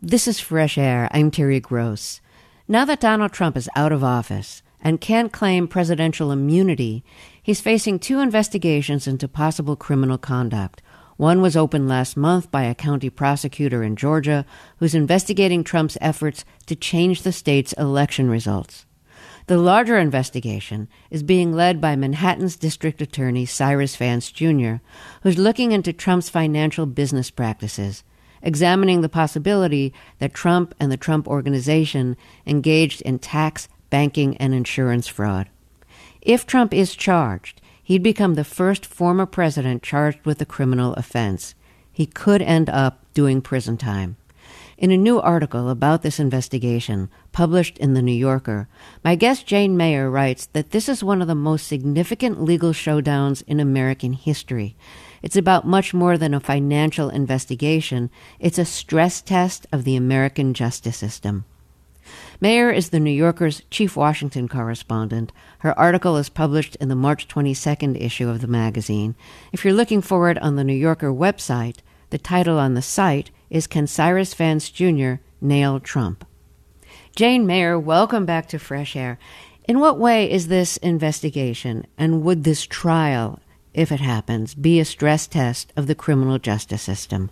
This is Fresh Air. I'm Terry Gross. Now that Donald Trump is out of office and can't claim presidential immunity, he's facing 2 investigations into possible criminal conduct. One was opened last month by a county prosecutor in Georgia who's investigating Trump's efforts to change the state's election results. The larger investigation is being led by Manhattan's District Attorney Cyrus Vance Jr., who's looking into Trump's financial business practices, examining the possibility that Trump and the Trump Organization engaged in tax, banking, and insurance fraud. If Trump is charged, he'd become the first former president charged with a criminal offense. He could end up doing prison time. In a new article about this investigation, published in The New Yorker, my guest Jane Mayer writes that this is one of the most significant legal showdowns in American history. It's about much more than a financial investigation. It's a stress test of the American justice system. Mayer is The New Yorker's chief Washington correspondent. Her article is published in the March 22nd issue of the magazine. If you're looking for it on the New Yorker website, the title on the site is Can Cyrus Vance Jr. Nail Trump? Jane Mayer, welcome back to Fresh Air. In what way is this investigation, and would this trial, if it happens, be a stress test of the criminal justice system?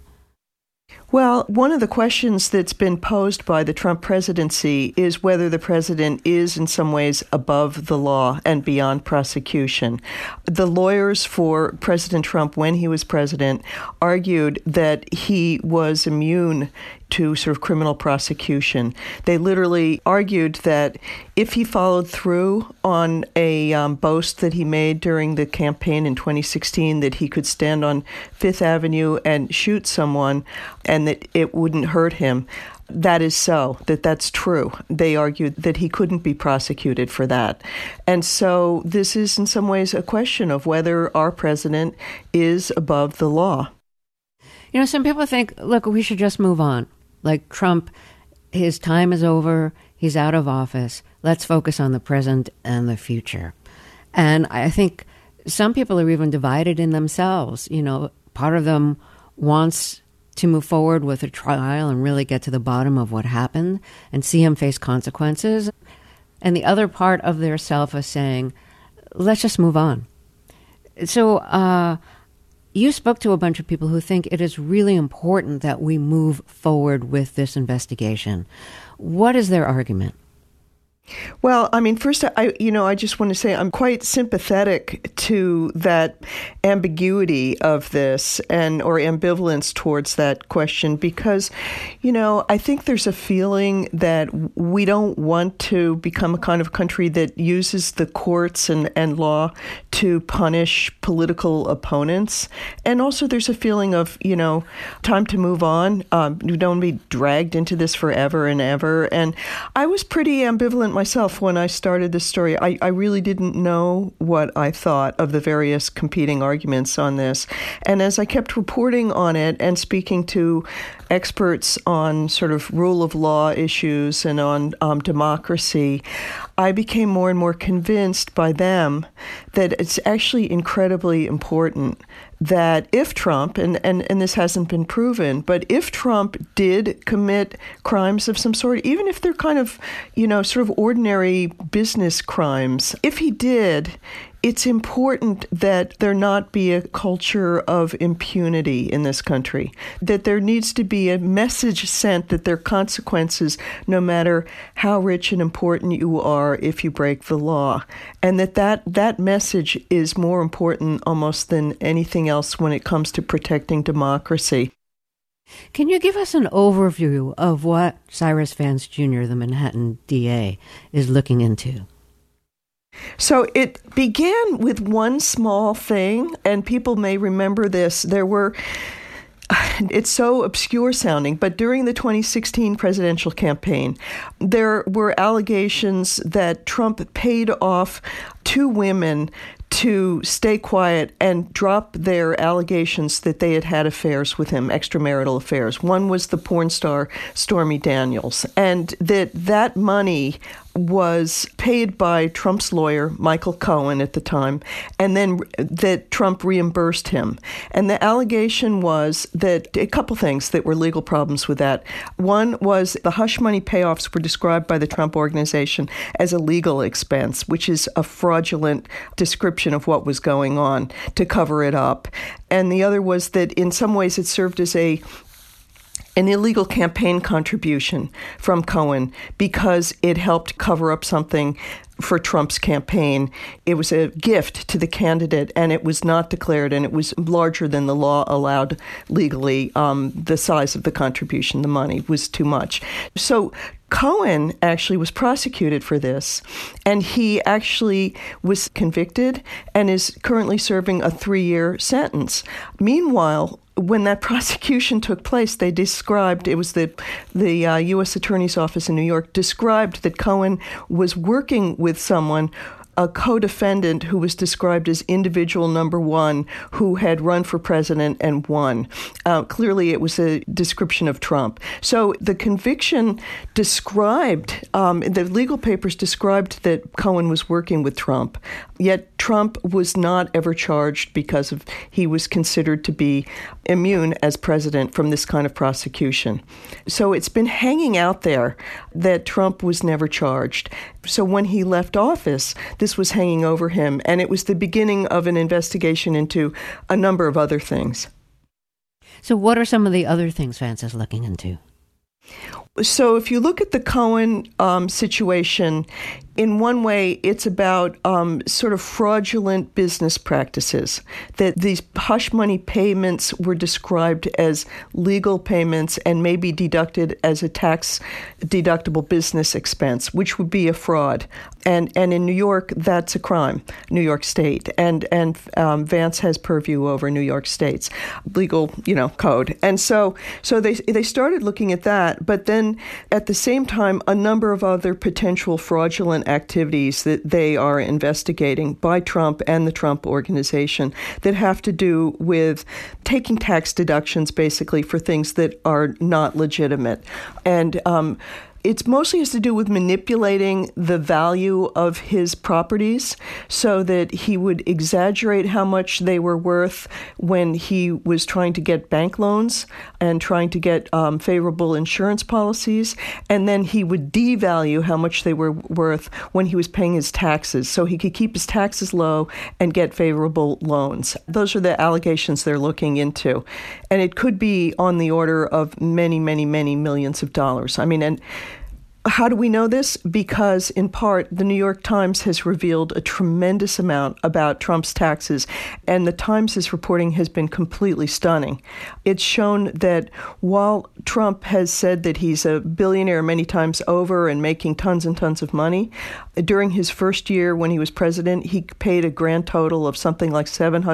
Well, one of the questions that's been posed by the Trump presidency is whether the president is in some ways above the law and beyond prosecution. The lawyers for President Trump, when he was president, argued that he was immune to sort of criminal prosecution. They literally argued that if he followed through on a boast that he made during the campaign in 2016, that he could stand on Fifth Avenue and shoot someone and that it wouldn't hurt him. That is so, that's true. They argued that he couldn't be prosecuted for that. And so this is in some ways a question of whether our president is above the law. You know, some people think, look, we should just move on. Like Trump, his time is over, he's out of office, let's focus on the present and the future. And I think some people are even divided in themselves. You know, part of them wants to move forward with a trial and really get to the bottom of what happened and see him face consequences. And the other part of their self is saying, let's just move on. So, you spoke to a bunch of people who think it is really important that we move forward with this investigation. What is their argument? Well, I mean, first, I just want to say I'm quite sympathetic to that ambiguity of this or ambivalence towards that question because, I think there's a feeling that we don't want to become a kind of country that uses the courts and law to punish political opponents. And also there's a feeling of, time to move on. We don't be dragged into this forever and ever. And I was pretty ambivalent myself when I started this story. I really didn't know what I thought of the various competing arguments on this. And as I kept reporting on it and speaking to experts on sort of rule of law issues and on democracy, I became more and more convinced by them that it's actually incredibly important that if Trump, and this hasn't been proven, but if Trump did commit crimes of some sort, even if they're kind of, sort of ordinary business crimes, if he did, it's important that there not be a culture of impunity in this country, that there needs to be a message sent that there are consequences no matter how rich and important you are if you break the law, and that message is more important almost than anything else when it comes to protecting democracy. Can you give us an overview of what Cyrus Vance Jr., the Manhattan DA, is looking into? So it began with one small thing, and people may remember this. It's so obscure sounding, but during the 2016 presidential campaign, there were allegations that Trump paid off 2 women to stay quiet and drop their allegations that they had had affairs with him, extramarital affairs. One was the porn star Stormy Daniels, and that money was paid by Trump's lawyer, Michael Cohen, at the time, and then that Trump reimbursed him. And the allegation was that a couple things that were legal problems with that. One was the hush money payoffs were described by the Trump Organization as a legal expense, which is a fraudulent description of what was going on to cover it up. And the other was that in some ways it served as an illegal campaign contribution from Cohen because it helped cover up something for Trump's campaign. It was a gift to the candidate, and it was not declared, and it was larger than the law allowed legally. The size of the contribution, the money, was too much. So Cohen actually was prosecuted for this, and he actually was convicted and is currently serving a 3-year sentence. Meanwhile, when that prosecution took place, they described, it was the U.S. Attorney's Office in New York, described that Cohen was working with someone, a co-defendant who was described as individual number one, who had run for president and won. Clearly, it was a description of Trump. So the conviction described, the legal papers described that Cohen was working with Trump, yet Trump was not ever charged because he was considered to be immune as president from this kind of prosecution. So it's been hanging out there that Trump was never charged. So when he left office, this was hanging over him, and it was the beginning of an investigation into a number of other things. So what are some of the other things Vance is looking into? So if you look at the Cohen situation, in one way, it's about sort of fraudulent business practices, that these hush money payments were described as legal payments and may be deducted as a tax-deductible business expense, which would be a fraud. And in New York, that's a crime, New York State. And Vance has purview over New York State's legal, code. And so they started looking at that, but then at the same time, a number of other potential fraudulent activities that they are investigating by Trump and the Trump Organization that have to do with taking tax deductions basically for things that are not legitimate. And it mostly has to do with manipulating the value of his properties so that he would exaggerate how much they were worth when he was trying to get bank loans and trying to get favorable insurance policies. And then he would devalue how much they were worth when he was paying his taxes so he could keep his taxes low and get favorable loans. Those are the allegations they're looking into. And it could be on the order of many, many, many millions of dollars. And how do we know this? Because, in part, the New York Times has revealed a tremendous amount about Trump's taxes, and the Times' reporting has been completely stunning. It's shown that while Trump has said that he's a billionaire many times over and making tons and tons of money, during his first year when he was president, he paid a grand total of something like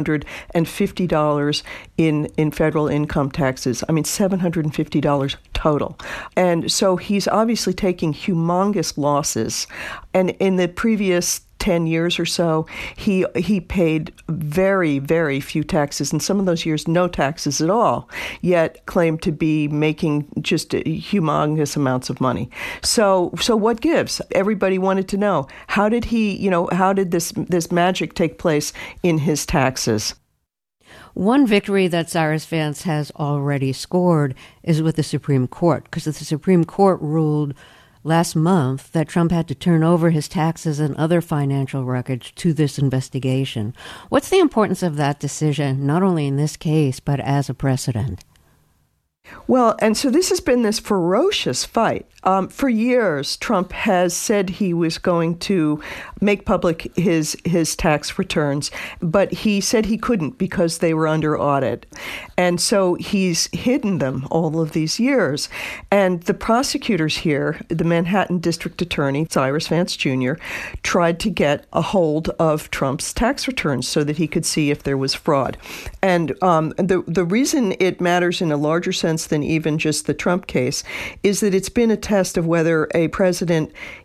$750 in federal income taxes. $750 total. And so he's obviously taking humongous losses. And in the previous 10 years or so, he paid very, very few taxes, and some of those years no taxes at all, yet claimed to be making just humongous amounts of money. So what gives? Everybody wanted to know, how did how did this magic take place in his taxes? One victory that Cyrus Vance has already scored is with the Supreme Court, because the Supreme Court ruled last month that Trump had to turn over his taxes and other financial records to this investigation. What's the importance of that decision, not only in this case, but as a precedent? Well, and so this has been this ferocious fight. For years, Trump has said he was going to make public his tax returns, but he said he couldn't because they were under audit. And so he's hidden them all of these years. And the prosecutors here, the Manhattan District Attorney, Cyrus Vance Jr., tried to get a hold of Trump's tax returns so that he could see if there was fraud. And the reason it matters in a larger sense than even just the Trump case is that it's been a test of whether a president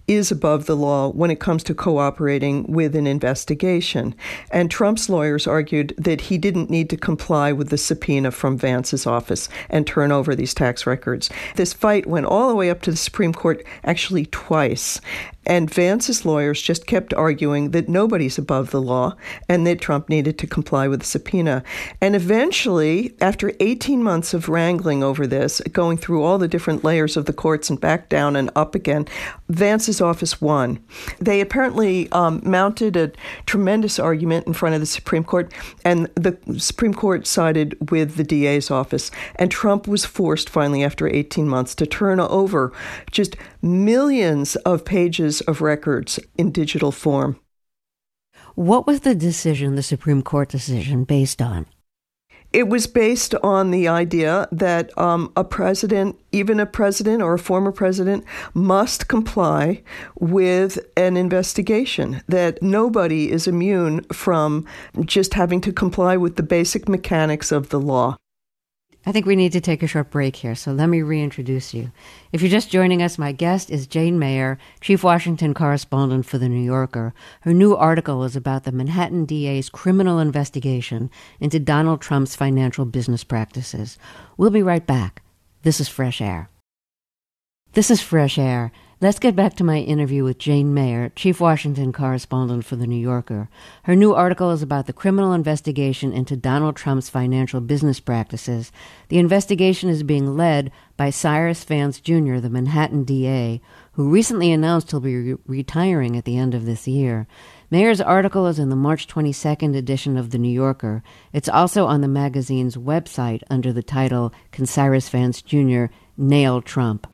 is above the law when it comes to cooperating with an investigation. And Trump's lawyers argued that he didn't need to comply with the subpoena from Vance's office and turn over these tax records. This fight went all the way up to the Supreme Court, actually twice. And Vance's lawyers just kept arguing that nobody's above the law and that Trump needed to comply with the subpoena. And eventually, after 18 months of wrangling over this, going through all the different layers of the courts and back down and up again, Vance's office won. They apparently mounted a tremendous argument in front of the Supreme Court, and the Supreme Court sided with the DA's office. And Trump was forced finally, after 18 months, to turn over just millions of pages of records in digital form. What was the decision, the Supreme Court decision, based on? It was based on the idea that a president, even a president or a former president, must comply with an investigation, that nobody is immune from just having to comply with the basic mechanics of the law. I think we need to take a short break here, so let me reintroduce you. If you're just joining us, my guest is Jane Mayer, Chief Washington Correspondent for The New Yorker. Her new article is about the Manhattan DA's criminal investigation into Donald Trump's financial business practices. We'll be right back. This is Fresh Air. This is Fresh Air. Let's get back to my interview with Jane Mayer, Chief Washington Correspondent for The New Yorker. Her new article is about the criminal investigation into Donald Trump's financial business practices. The investigation is being led by Cyrus Vance Jr., the Manhattan DA, who recently announced he'll be retiring at the end of this year. Mayer's article is in the March 22nd edition of The New Yorker. It's also on the magazine's website under the title, Can Cyrus Vance Jr. Nail Trump?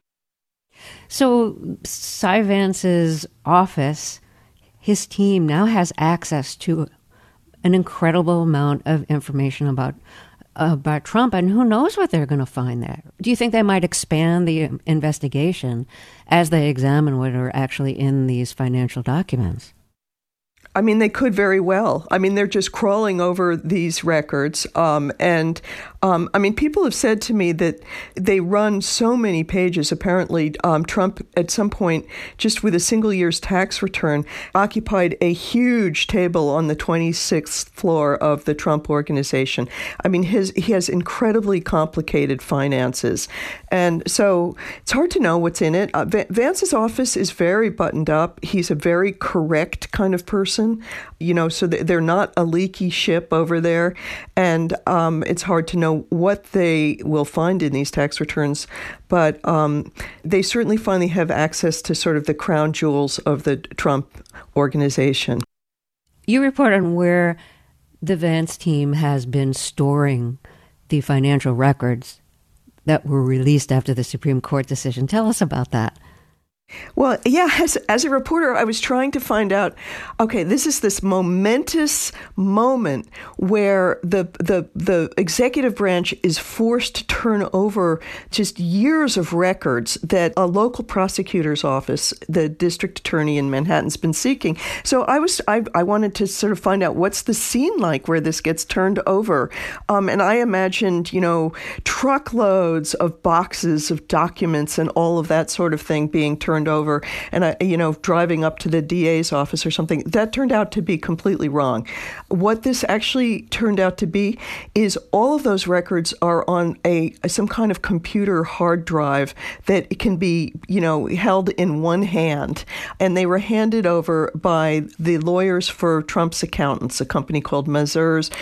So Cy Vance's office, his team now has access to an incredible amount of information about Trump, and who knows what they're going to find there. Do you think they might expand the investigation as they examine what are actually in these financial documents? I mean, they could very well. I mean, they're just crawling over these records. I mean, people have said to me that they run so many pages. Apparently, Trump, at some point, just with a single year's tax return, occupied a huge table on the 26th floor of the Trump Organization. I mean, he has incredibly complicated finances. And so it's hard to know what's in it. Vance's office is very buttoned up. He's a very correct kind of person. So they're not a leaky ship over there. And it's hard to know what they will find in these tax returns. But they certainly finally have access to sort of the crown jewels of the Trump Organization. You report on where the Vance team has been storing the financial records that were released after the Supreme Court decision. Tell us about that. Well, yeah, as a reporter, I was trying to find out, okay, this momentous moment where the executive branch is forced to turn over just years of records that a local prosecutor's office, the district attorney in Manhattan's been seeking. So I wanted to sort of find out what's the scene like where this gets turned over. And I imagined, truckloads of boxes of documents and all of that sort of thing being turned over, and driving up to the DA's office or something. That turned out to be completely wrong. What this actually turned out to be is all of those records are on some kind of computer hard drive that can be, held in one hand, and they were handed over by the lawyers for Trump's accountants, a company called Mazars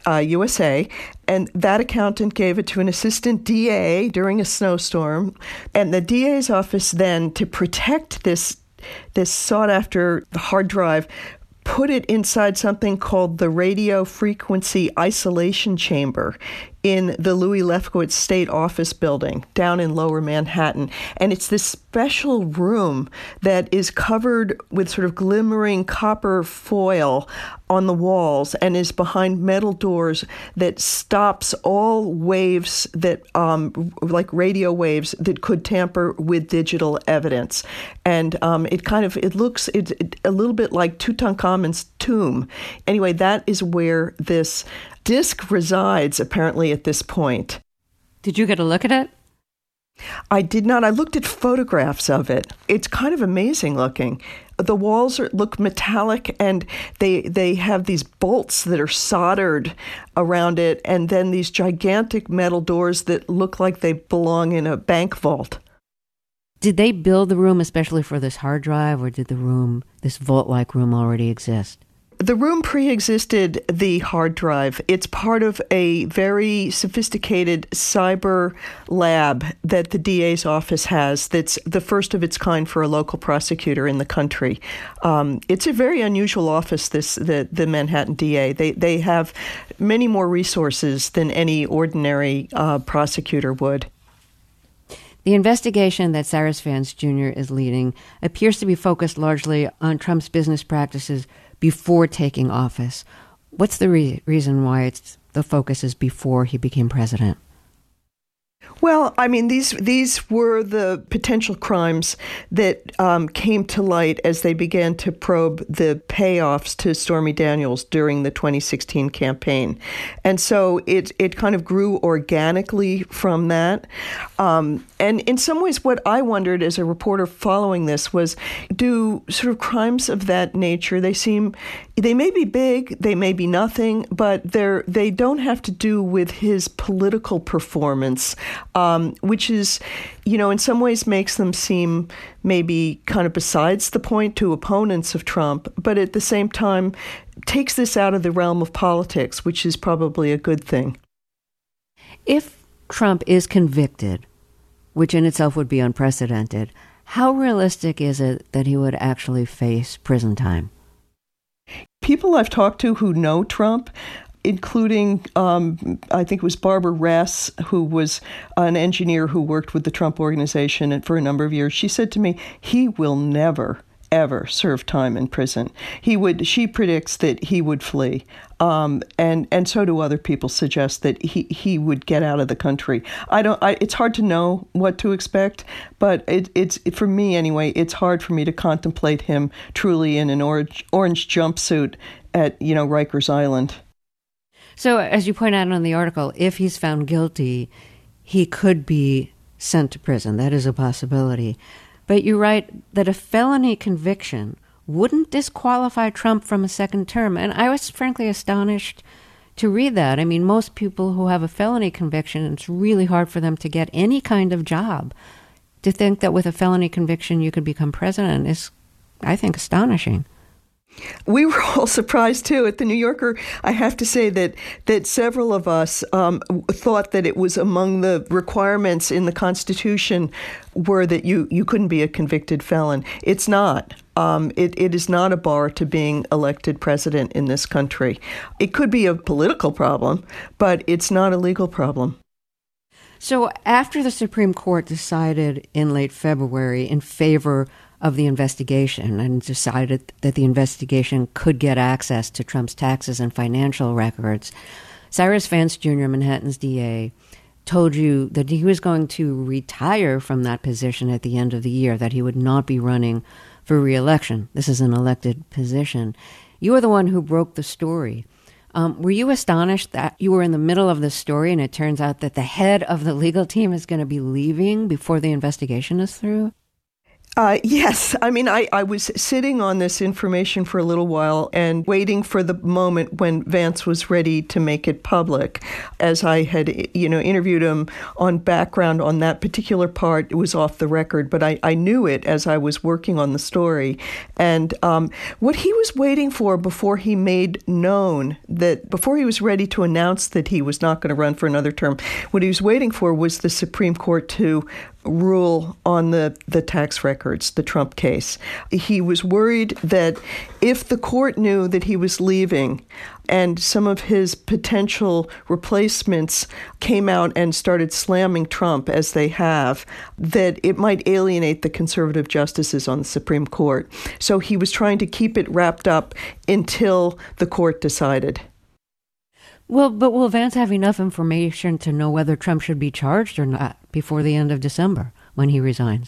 USA. And that accountant gave it to an assistant DA during a snowstorm. And the DA's office then, to protect this sought-after hard drive, put it inside something called the Radio Frequency Isolation Chamber in the Louis Lefkowitz State Office Building down in Lower Manhattan. And it's this special room that is covered with sort of glimmering copper foil on the walls and is behind metal doors that stops all waves that, like radio waves, that could tamper with digital evidence. And it looks a little bit like Tutankhamun's tomb. Anyway, that is where this disk resides, apparently, at this point. Did you get a look at it? I did not. I looked at photographs of it. It's kind of amazing looking. The walls look metallic, and they have these bolts that are soldered around it, and then these gigantic metal doors that look like they belong in a bank vault. Did they build the room especially for this hard drive, or did this vault-like room already exist? The room pre-existed the hard drive. It's part of a very sophisticated cyber lab that the DA's office has that's the first of its kind for a local prosecutor in the country. It's a very unusual office, the Manhattan DA. They have many more resources than any ordinary prosecutor would. The investigation that Cyrus Vance Jr. is leading appears to be focused largely on Trump's business practices before taking office. What's the reason why the focus is before he became president? Well, I mean, these were the potential crimes that came to light as they began to probe the payoffs to Stormy Daniels during the 2016 campaign. And so it kind of grew organically from that. And in some ways, what I wondered as a reporter following this was, do sort of crimes of that nature, they may be big, they may be nothing, but they don't have to do with his political performance, which is, in some ways makes them seem maybe kind of besides the point to opponents of Trump, but at the same time takes this out of the realm of politics, which is probably a good thing. If Trump is convicted, which in itself would be unprecedented, how realistic is it that he would actually face prison time? People I've talked to who know Trump, including, I think it was Barbara Rass, who was an engineer who worked with the Trump Organization for a number of years, she said to me, he will never, ever serve time in prison. She predicts that he would flee. And so do other people suggest that he would get out of the country. It's hard to know what to expect, but it's for me anyway, it's hard for me to contemplate him truly in an orange jumpsuit at, Rikers Island. So, as you point out in the article, if he's found guilty, he could be sent to prison. That is a possibility. But you write that a felony conviction wouldn't disqualify Trump from a second term. And I was frankly astonished to read that. I mean, most people who have a felony conviction, it's really hard for them to get any kind of job. To think that with a felony conviction you could become president is, I think, astonishing. We were all surprised, too. At the New Yorker, I have to say that several of us thought that it was among the requirements in the Constitution were that you couldn't be a convicted felon. It's not. It is not a bar to being elected president in this country. It could be a political problem, but it's not a legal problem. So after the Supreme Court decided in late February in favor of the investigation and decided that the investigation could get access to Trump's taxes and financial records, Cyrus Vance Jr., Manhattan's DA, told you that he was going to retire from that position at the end of the year, that he would not be running for re-election. This is an elected position. You were the one who broke the story. Were you astonished that you were in the middle of the story and it turns out that the head of the legal team is going to be leaving before the investigation is through? Yes. I mean, I was sitting on this information for a little while and waiting for the moment when Vance was ready to make it public. As I had, interviewed him on background on that particular part, it was off the record, but I knew it as I was working on the story. And what he was waiting for before he made known that, before he was ready to announce that he was not going to run for another term, what he was waiting for was the Supreme Court to rule on the tax records, the Trump case. He was worried that if the court knew that he was leaving and some of his potential replacements came out and started slamming Trump, as they have, that it might alienate the conservative justices on the Supreme Court. So he was trying to keep it wrapped up until the court decided. Well, but will Vance have enough information to know whether Trump should be charged or not before the end of December when he resigns?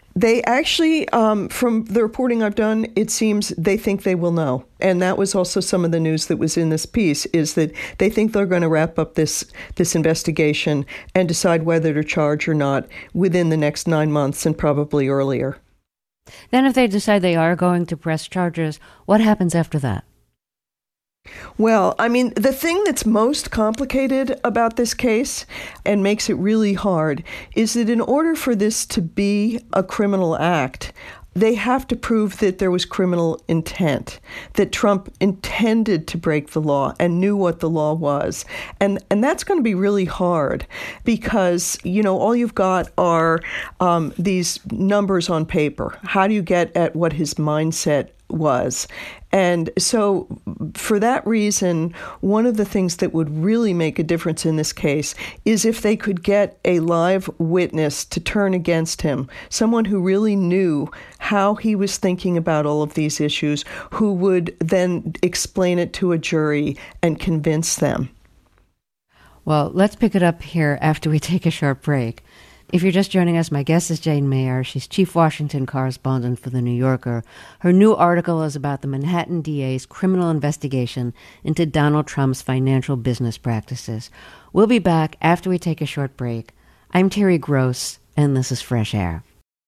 They actually, from the reporting I've done, it seems they think they will know. And that was also some of the news that was in this piece, is that they think they're going to wrap up this investigation and decide whether to charge or not within the next 9 months and probably earlier. Then if they decide they are going to press charges, what happens after that? Well, I mean, the thing that's most complicated about this case and makes it really hard is that in order for this to be a criminal act, they have to prove that there was criminal intent, that Trump intended to break the law and knew what the law was. And that's going to be really hard because, all you've got are these numbers on paper. How do you get at what his mindset was? And so for that reason, one of the things that would really make a difference in this case is if they could get a live witness to turn against him, someone who really knew how he was thinking about all of these issues, who would then explain it to a jury and convince them. Well, let's pick it up here after we take a short break. If you're just joining us, my guest is Jane Mayer. She's chief Washington correspondent for The New Yorker. Her new article is about the Manhattan DA's criminal investigation into Donald Trump's financial business practices. We'll be back after we take a short break. I'm Terry Gross, and this is Fresh Air.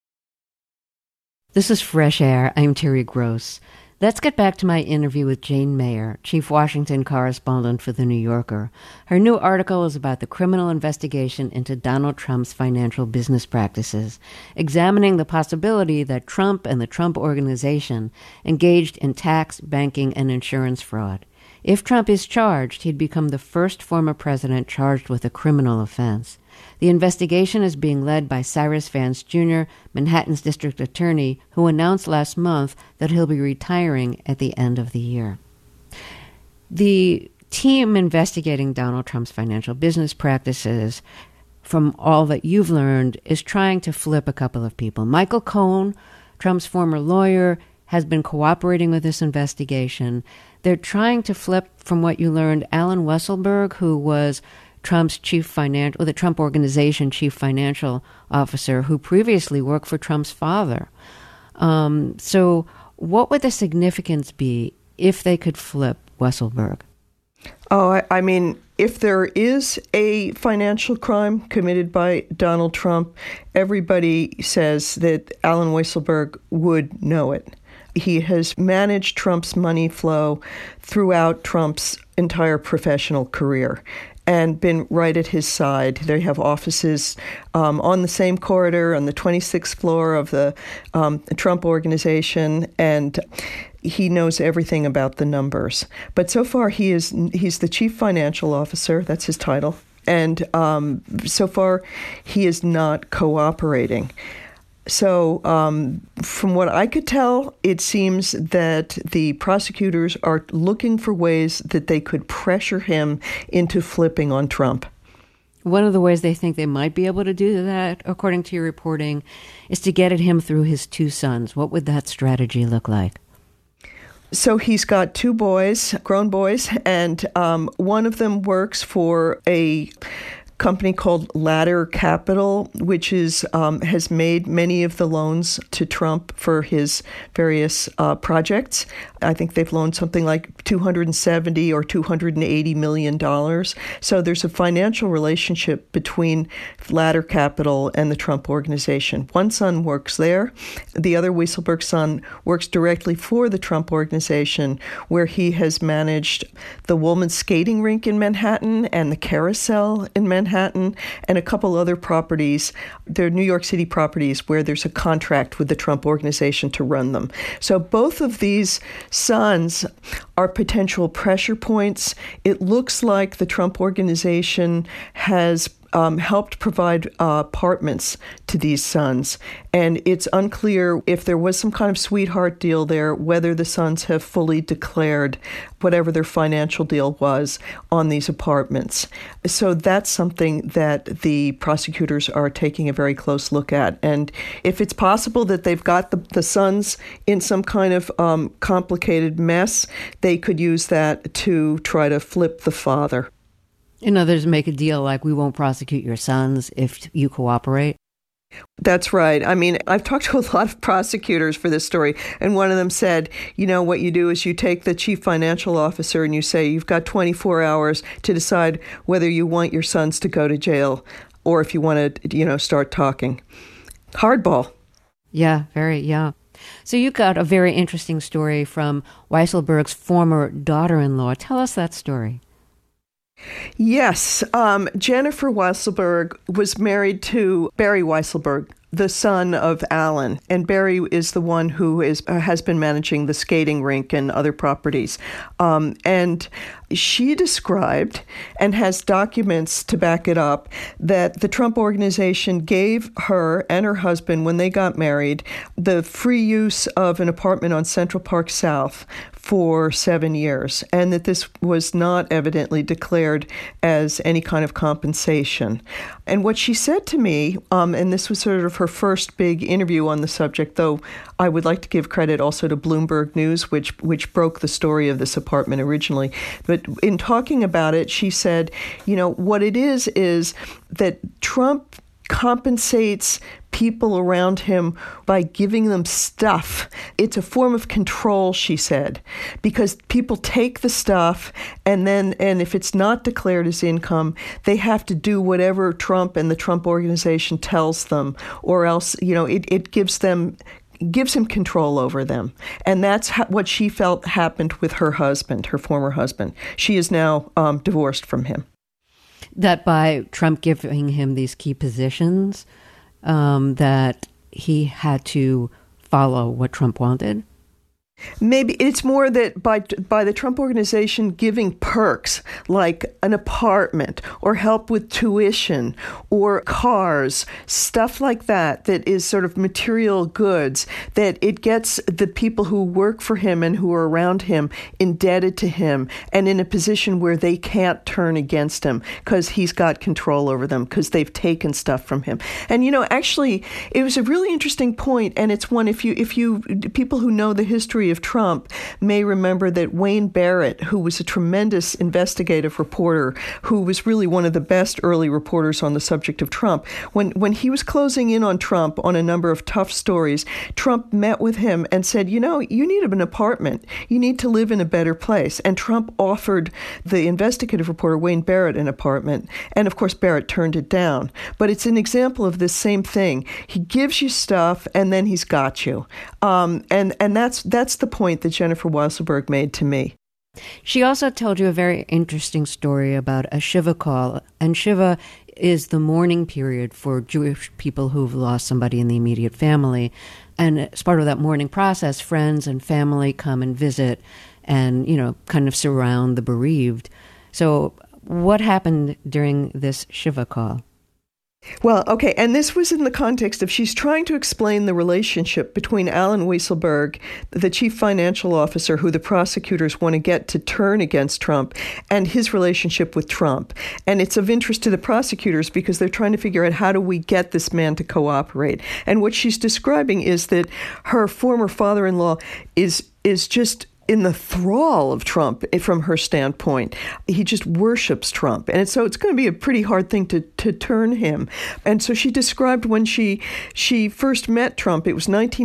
This is Fresh Air. I'm Terry Gross. Let's get back to my interview with Jane Mayer, chief Washington correspondent for The New Yorker. Her new article is about the criminal investigation into Donald Trump's financial business practices, examining the possibility that Trump and the Trump Organization engaged in tax, banking, and insurance fraud. If Trump is charged, he'd become the first former president charged with a criminal offense. The investigation is being led by Cyrus Vance Jr., Manhattan's district attorney, who announced last month that he'll be retiring at the end of the year. The team investigating Donald Trump's financial business practices, from all that you've learned, is trying to flip a couple of people. Michael Cohen, Trump's former lawyer, has been cooperating with this investigation. They're trying to flip, from what you learned, Alan Weisselberg, who was the Trump Organization chief financial officer, who previously worked for Trump's father. So what would the significance be if they could flip Weisselberg? Oh, I mean, if there is a financial crime committed by Donald Trump, everybody says that Alan Weisselberg would know it. He has managed Trump's money flow throughout Trump's entire professional career and been right at his side. They have offices on the same corridor on the 26th floor of the Trump Organization, and he knows everything about the numbers. But so far, he's the chief financial officer. That's his title. And so far, he is not cooperating. So from what I could tell, it seems that the prosecutors are looking for ways that they could pressure him into flipping on Trump. One of the ways they think they might be able to do that, according to your reporting, is to get at him through his two sons. What would that strategy look like? So he's got two boys, grown boys, and one of them works for a company called Ladder Capital, which has made many of the loans to Trump for his various projects. I think they've loaned something like $270 or $280 million. So there's a financial relationship between Ladder Capital and the Trump Organization. One son works there. The other, Weisselberg son, works directly for the Trump Organization, where he has managed the Woolman Skating Rink in Manhattan and the Carousel in Manhattan, and a couple other properties. They're New York City properties where there's a contract with the Trump Organization to run them. So both of these sons are potential pressure points. It looks like the Trump Organization has helped provide apartments to these sons. And it's unclear if there was some kind of sweetheart deal there, whether the sons have fully declared whatever their financial deal was on these apartments. So that's something that the prosecutors are taking a very close look at. And if it's possible that they've got the sons in some kind of complicated mess, they could use that to try to flip the father. In others, make a deal like, we won't prosecute your sons if you cooperate? That's right. I mean, I've talked to a lot of prosecutors for this story, and one of them said, what you do is you take the chief financial officer and you say, you've got 24 hours to decide whether you want your sons to go to jail or if you want to, start talking. Hardball. Yeah, yeah. So you got a very interesting story from Weisselberg's former daughter-in-law. Tell us that story. Yes. Jennifer Weisselberg was married to Barry Weisselberg, the son of Alan. And Barry is the one who has been managing the skating rink and other properties. And she described, and has documents to back it up, that the Trump Organization gave her and her husband, when they got married, the free use of an apartment on Central Park South for 7 years, and that this was not evidently declared as any kind of compensation. And what she said to me, and this was sort of her first big interview on the subject, though I would like to give credit also to Bloomberg News, which broke the story of this apartment originally. But in talking about it, she said, what it is that Trump compensates people around him by giving them stuff. It's a form of control, she said, because people take the stuff and if it's not declared as income, they have to do whatever Trump and the Trump Organization tells them, or else, it gives him control over them. And that's what she felt happened with her husband, her former husband. She is now divorced from him. That by Trump giving him these key positions, that he had to follow what Trump wanted? Maybe it's more that by the Trump Organization giving perks like an apartment or help with tuition or cars, stuff like that is sort of material goods, that it gets the people who work for him and who are around him indebted to him and in a position where they can't turn against him because he's got control over them, because they've taken stuff from him. And actually, it was a really interesting point, and it's one if you people who know the history of Trump may remember that Wayne Barrett, who was a tremendous investigative reporter, who was really one of the best early reporters on the subject of Trump, when he was closing in on Trump on a number of tough stories, Trump met with him and said, you need an apartment. You need to live in a better place. And Trump offered the investigative reporter Wayne Barrett an apartment. And of course, Barrett turned it down. But it's an example of this same thing. He gives you stuff and then he's got you. And that's the point that Jennifer Weisselberg made to me. She also told you a very interesting story about a Shiva call. And Shiva is the mourning period for Jewish people who've lost somebody in the immediate family. And as part of that mourning process, friends and family come and visit and, kind of surround the bereaved. So what happened during this Shiva call? Well, okay, and this was in the context of she's trying to explain the relationship between Alan Weisselberg, the chief financial officer who the prosecutors want to get to turn against Trump, and his relationship with Trump. And it's of interest to the prosecutors because they're trying to figure out, how do we get this man to cooperate? And what she's describing is that her former father-in-law is just in the thrall of Trump from her standpoint. He just worships Trump. And so it's going to be a pretty hard thing to turn him. And so she described when she first met Trump, it was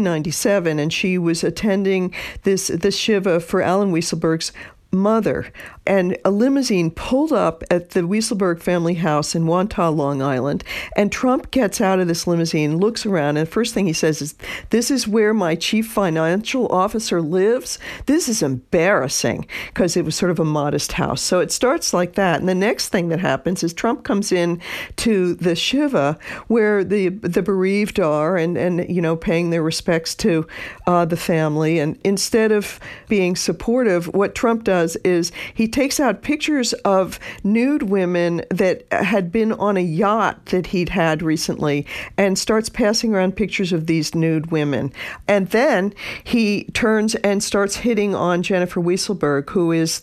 1997, and she was attending this Shiva for Alan Weisselberg's mother, and a limousine pulled up at the Weisselberg family house in Wantagh, Long Island, and Trump gets out of this limousine, looks around, and the first thing he says is, "This is where my chief financial officer lives? This is embarrassing," because it was sort of a modest house. So it starts like that, and the next thing that happens is Trump comes in to the Shiva where the bereaved are and paying their respects to the family, and instead of being supportive, what Trump does is he takes out pictures of nude women that had been on a yacht that he'd had recently and starts passing around pictures of these nude women. And then he turns and starts hitting on Jennifer Weisselberg, who is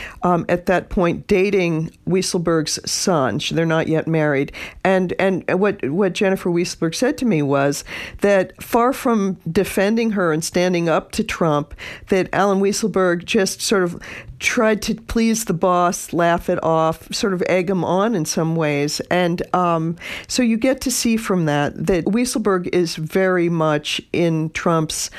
at that point dating Weisselberg's son. They're not yet married. And what Jennifer Weisselberg said to me was that far from defending her and standing up to Trump, that Alan Weisselberg just sort of tried to please the boss, laugh it off, sort of egg him on in some ways. And so you get to see from that Weisselberg is very much in Trump's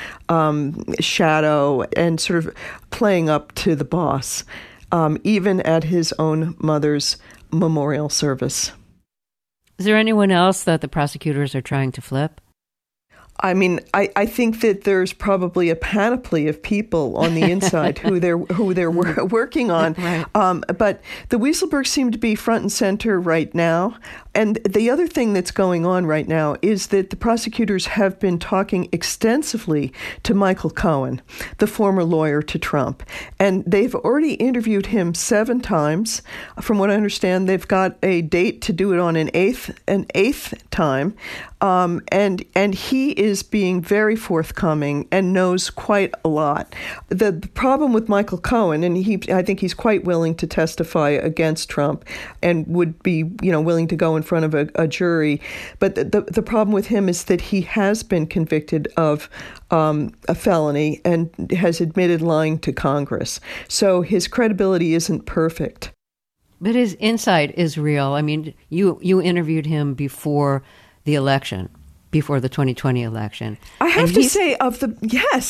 shadow and sort of playing up to the boss, even at his own mother's memorial service. Is there anyone else that the prosecutors are trying to flip? I mean, I think that there's probably a panoply of people on the inside who they're working on. Right. But the Weisselbergs seem to be front and center right now. And the other thing that's going on right now is that the prosecutors have been talking extensively to Michael Cohen, the former lawyer to Trump. And they've already interviewed him 7 times. From what I understand, they've got a date to do it on an eighth time. And he is being very forthcoming and knows quite a lot. The problem with Michael Cohen, and I think he's quite willing to testify against Trump and would be, willing to go in front of a jury. But the problem with him is that he has been convicted of a felony and has admitted lying to Congress. So his credibility isn't perfect. But his insight is real. I mean, you interviewed him before the election, before the 2020 election. I have to say, of the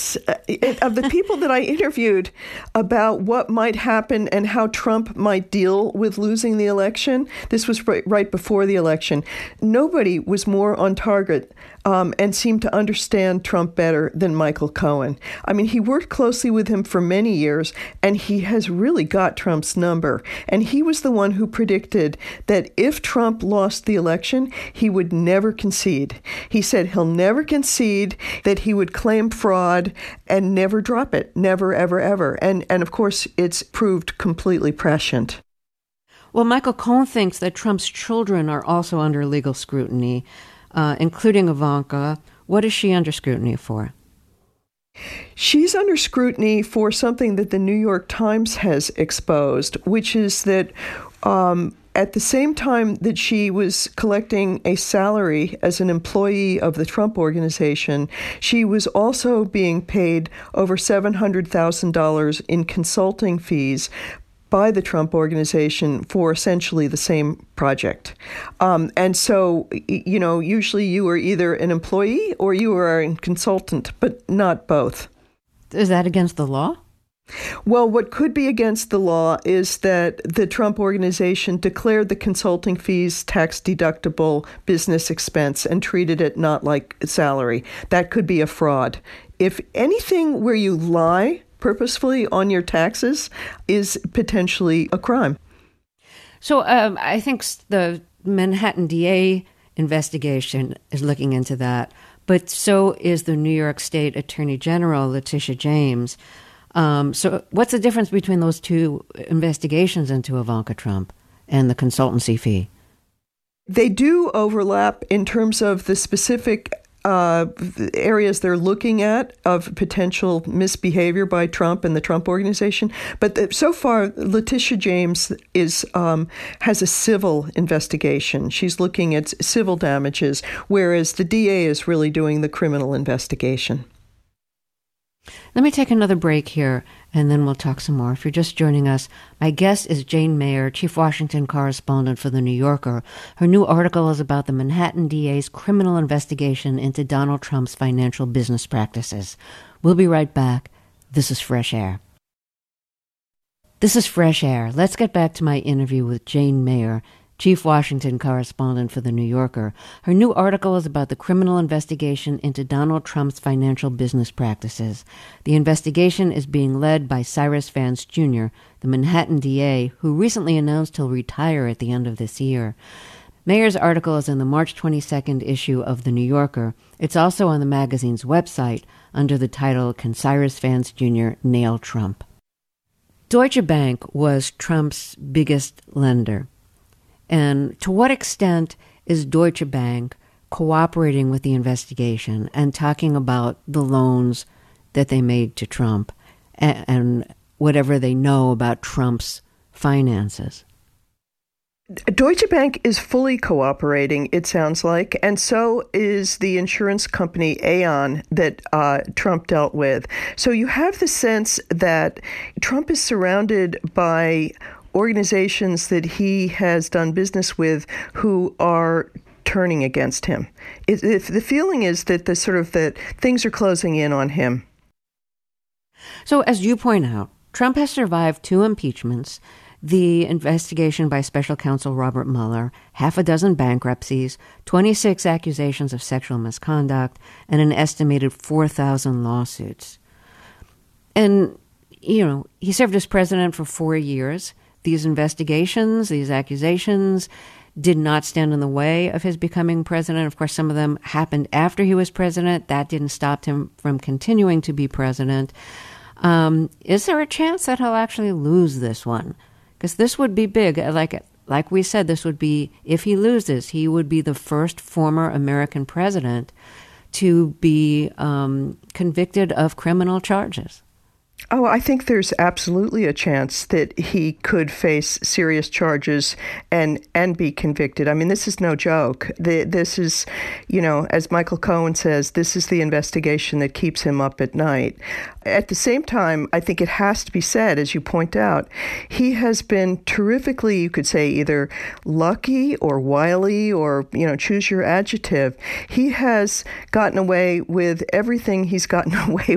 people that I interviewed about what might happen and how Trump might deal with losing the election, this was right before the election, nobody was more on target and seemed to understand Trump better than Michael Cohen. I mean, he worked closely with him for many years, and he has really got Trump's number. And he was the one who predicted that if Trump lost the election, he would never concede. He said he'll never concede, that he would claim fraud and never drop it, never, ever, ever. And of course, it's proved completely prescient. Well, Michael Cohen thinks that Trump's children are also under legal scrutiny, including Ivanka. What is she under scrutiny for? She's under scrutiny for something that the New York Times has exposed, which is that at the same time that she was collecting a salary as an employee of the Trump Organization, she was also being paid over $700,000 in consulting fees by the Trump Organization for essentially the same project. And so, usually you are either an employee or you are a consultant, but not both. Is that against the law? Well, what could be against the law is that the Trump Organization declared the consulting fees tax-deductible business expense and treated it not like a salary. That could be a fraud. If anything where you lie purposefully on your taxes is potentially a crime. So I think the Manhattan DA investigation is looking into that, but so is the New York State Attorney General, Letitia James. So what's the difference between those two investigations into Ivanka Trump and the consultancy fee? They do overlap in terms of the specific areas they're looking at of potential misbehavior by Trump and the Trump Organization. But so far, Letitia James has a civil investigation. She's looking at civil damages, whereas the DA is really doing the criminal investigation. Let me take another break here, and then we'll talk some more. If you're just joining us, my guest is Jane Mayer, Chief Washington Correspondent for The New Yorker. Her new article is about the Manhattan DA's criminal investigation into Donald Trump's financial business practices. We'll be right back. This is Fresh Air. This is Fresh Air. Let's get back to my interview with Jane Mayer, Chief Washington Correspondent for The New Yorker. Her new article is about the criminal investigation into Donald Trump's financial business practices. The investigation is being led by Cyrus Vance Jr., the Manhattan DA, who recently announced he'll retire at the end of this year. Mayer's article is in the March 22nd issue of The New Yorker. It's also on the magazine's website under the title, Can Cyrus Vance Jr. Nail Trump? Deutsche Bank was Trump's biggest lender. And to what extent is Deutsche Bank cooperating with the investigation and talking about the loans that they made to Trump and whatever they know about Trump's finances? Deutsche Bank is fully cooperating, it sounds like, and so is the insurance company Aon that Trump dealt with. So you have the sense that Trump is surrounded by organizations that he has done business with who are turning against him. If the feeling is that that things are closing in on him. So as you point out, Trump has survived 2 impeachments, the investigation by special counsel Robert Mueller, 6 bankruptcies, 26 accusations of sexual misconduct, and an estimated 4,000 lawsuits. And, he served as president for 4 years. These investigations, these accusations did not stand in the way of his becoming president. Of course, some of them happened after he was president. That didn't stop him from continuing to be president. Is there a chance that he'll actually lose this one? Because this would be big. Like we said, this would be, if he loses, he would be the first former American president to be convicted of criminal charges. Oh, I think there's absolutely a chance that he could face serious charges and be convicted. I mean, this is no joke. This is, as Michael Cohen says, this is the investigation that keeps him up at night. At the same time, I think it has to be said, as you point out, he has been terrifically, you could say, either lucky or wily or, choose your adjective. He has gotten away with everything he's gotten away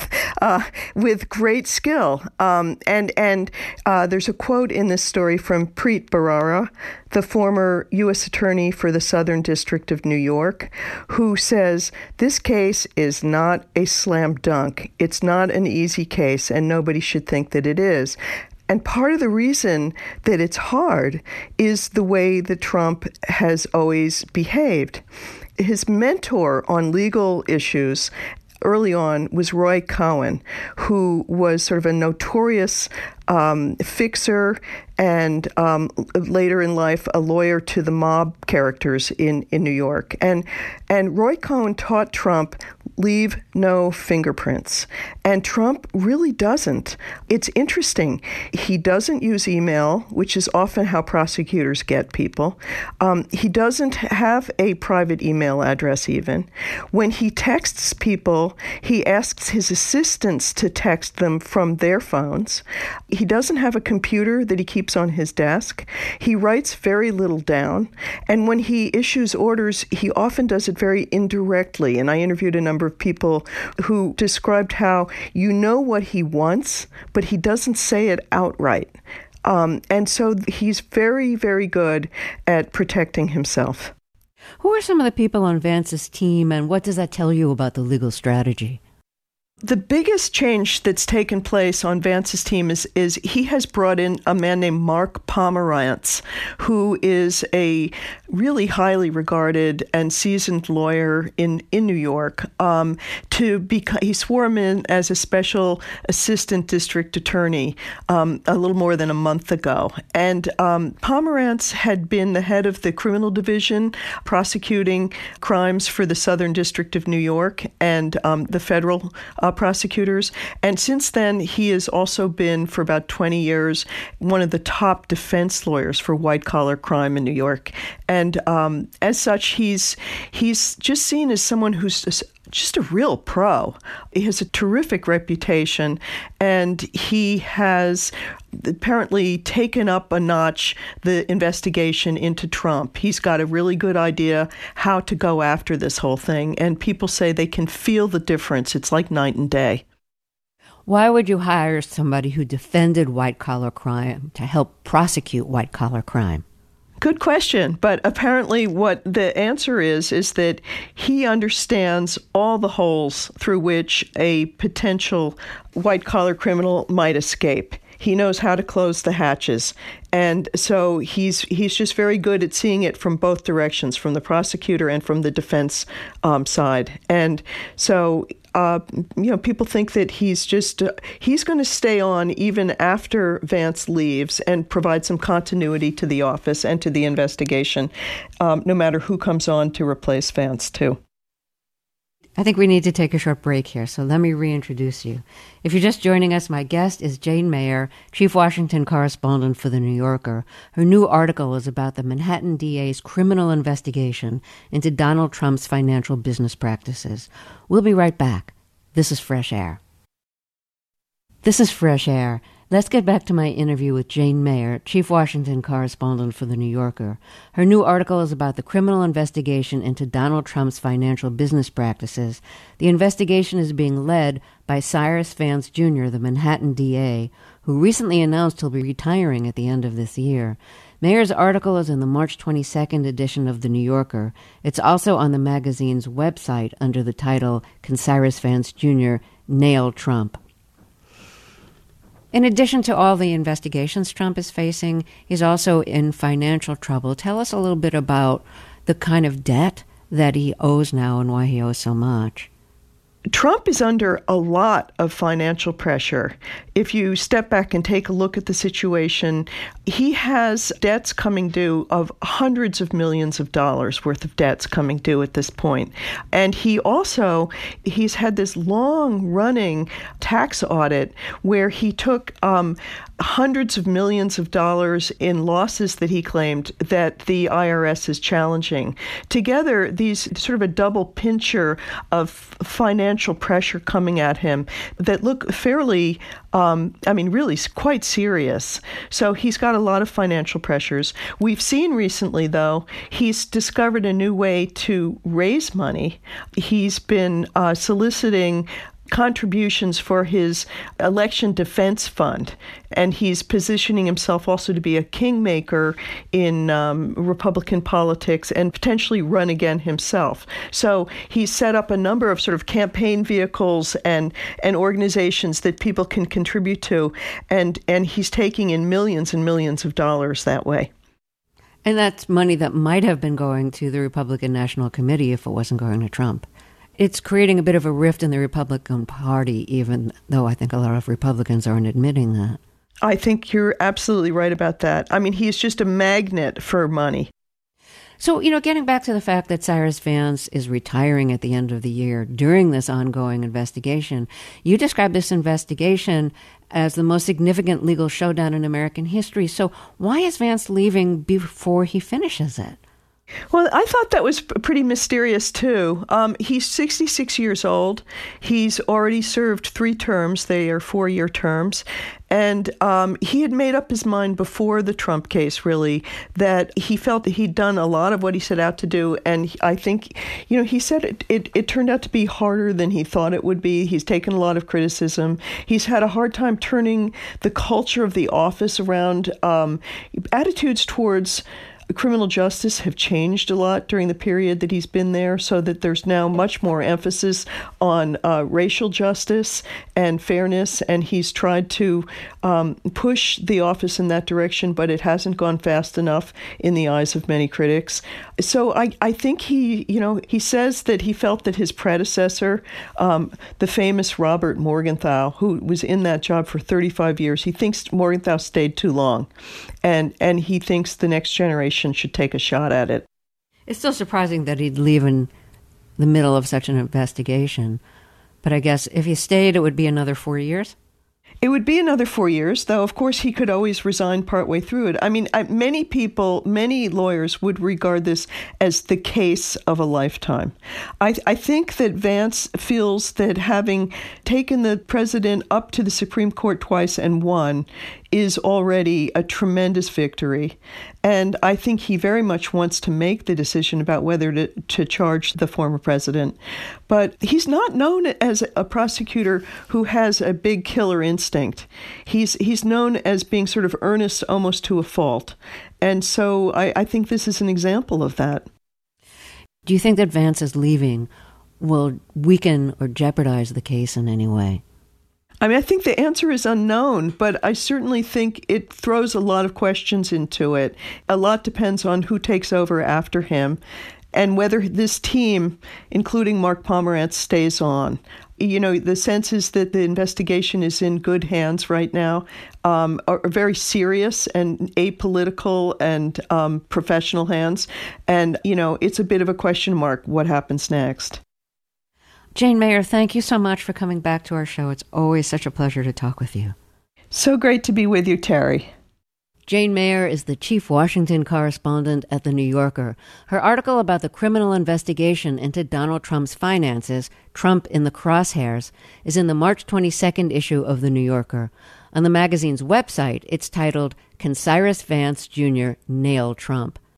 with great skill. And there's a quote in this story from Preet Bharara, the former U.S. Attorney for the Southern District of New York, who says, this case is not a slam dunk. It's not an easy case, and nobody should think that it is. And part of the reason that it's hard is the way that Trump has always behaved. His mentor on legal issues early on was Roy Cohn, who was sort of a notorious fixer and later in life a lawyer to the mob characters in New York. And Roy Cohn taught Trump, leave no fingerprints. And Trump really doesn't. It's interesting. He doesn't use email, which is often how prosecutors get people. He doesn't have a private email address even. When he texts people, he asks his assistants to text them from their phones. He doesn't have a computer that he keeps on his desk. He writes very little down. And when he issues orders, he often does it very indirectly. And I interviewed a number of people who described how you know what he wants, but he doesn't say it outright. And so he's very, very good at protecting himself. Who are some of the people on Vance's team, and what does that tell you about the legal strategy? The biggest change that's taken place on Vance's team is he has brought in a man named Mark Pomerantz, who is a really highly regarded and seasoned lawyer in New York. He swore him in as a special assistant district attorney a little more than a month ago. And Pomerantz had been the head of the criminal division prosecuting crimes for the Southern District of New York and the federal prosecutors. And since then, he has also been, for about 20 years, one of the top defense lawyers for white-collar crime in New York. And as such, he's just seen as someone who's just a real pro. He has a terrific reputation, and he has apparently taken up a notch the investigation into Trump. He's got a really good idea how to go after this whole thing, and people say they can feel the difference. It's like night and day. Why would you hire somebody who defended white-collar crime to help prosecute white-collar crime? Good question. But apparently what the answer is that he understands all the holes through which a potential white-collar criminal might escape. He knows how to close the hatches. And so he's just very good at seeing it from both directions, from the prosecutor and from the defense side. And so people think that he's going to stay on even after Vance leaves and provide some continuity to the office and to the investigation, no matter who comes on to replace Vance, too. I think we need to take a short break here, so let me reintroduce you. If you're just joining us, my guest is Jane Mayer, Chief Washington Correspondent for The New Yorker. Her new article is about the Manhattan DA's criminal investigation into Donald Trump's financial business practices. We'll be right back. This is Fresh Air. This is Fresh Air. Let's get back to my interview with Jane Mayer, Chief Washington Correspondent for The New Yorker. Her new article is about the criminal investigation into Donald Trump's financial business practices. The investigation is being led by Cyrus Vance Jr., the Manhattan DA, who recently announced he'll be retiring at the end of this year. Mayer's article is in the March 22nd edition of The New Yorker. It's also on the magazine's website under the title, Can Cyrus Vance Jr. Nail Trump? In addition to all the investigations Trump is facing, he's also in financial trouble. Tell us a little bit about the kind of debt that he owes now and why he owes so much. Trump is under a lot of financial pressure. If you step back and take a look at the situation, he has debts coming due of hundreds of millions of dollars worth of debts coming due at this point. And he's had this long-running tax audit where he took hundreds of millions of dollars in losses that he claimed that the IRS is challenging. Together, these sort of a double pincher of financial pressure coming at him that look fairly, really quite serious. So he's got a lot of financial pressures. We've seen recently, though, he's discovered a new way to raise money. He's been soliciting contributions for his election defense fund, and he's positioning himself also to be a kingmaker in Republican politics and potentially run again himself. So he's set up a number of sort of campaign vehicles and organizations that people can contribute to, and he's taking in millions and millions of dollars that way. And that's money that might have been going to the Republican National Committee if it wasn't going to Trump. It's creating a bit of a rift in the Republican Party, even though I think a lot of Republicans aren't admitting that. I think you're absolutely right about that. I mean, he's just a magnet for money. So, getting back to the fact that Cyrus Vance is retiring at the end of the year during this ongoing investigation, you describe this investigation as the most significant legal showdown in American history. So why is Vance leaving before he finishes it? Well, I thought that was pretty mysterious, too. He's 66 years old. He's already served 3 terms. They are 4-year terms. And he had made up his mind before the Trump case, really, that he felt that he'd done a lot of what he set out to do. And I think, he said it turned out to be harder than he thought it would be. He's taken a lot of criticism. He's had a hard time turning the culture of the office around. Attitudes towards criminal justice have changed a lot during the period that he's been there, so that there's now much more emphasis on racial justice and fairness, and he's tried to push the office in that direction, but it hasn't gone fast enough in the eyes of many critics. So I think he says that he felt that his predecessor, the famous Robert Morgenthau, who was in that job for 35 years, he thinks Morgenthau stayed too long, and he thinks the next generation should take a shot at it. It's still surprising that he'd leave in the middle of such an investigation. But I guess if he stayed, it would be another 4 years? It would be another 4 years, though, of course, he could always resign partway through it. I mean, many lawyers would regard this as the case of a lifetime. I think that Vance feels that having taken the president up to the Supreme Court twice and won is already a tremendous victory. And I think he very much wants to make the decision about whether to charge the former president. But he's not known as a prosecutor who has a big killer instinct. He's known as being sort of earnest almost to a fault. And so I think this is an example of that. Do you think that Vance's leaving will weaken or jeopardize the case in any way? I mean, I think the answer is unknown, but I certainly think it throws a lot of questions into it. A lot depends on who takes over after him and whether this team, including Mark Pomerantz, stays on. The sense is that the investigation is in good hands right now, are very serious and apolitical and professional hands. And, it's a bit of a question mark what happens next. Jane Mayer, thank you so much for coming back to our show. It's always such a pleasure to talk with you. So great to be with you, Terry. Jane Mayer is the chief Washington correspondent at The New Yorker. Her article about the criminal investigation into Donald Trump's finances, Trump in the Crosshairs, is in the March 22nd issue of The New Yorker. On the magazine's website, it's titled, Can Cyrus Vance Jr. Nail Trump?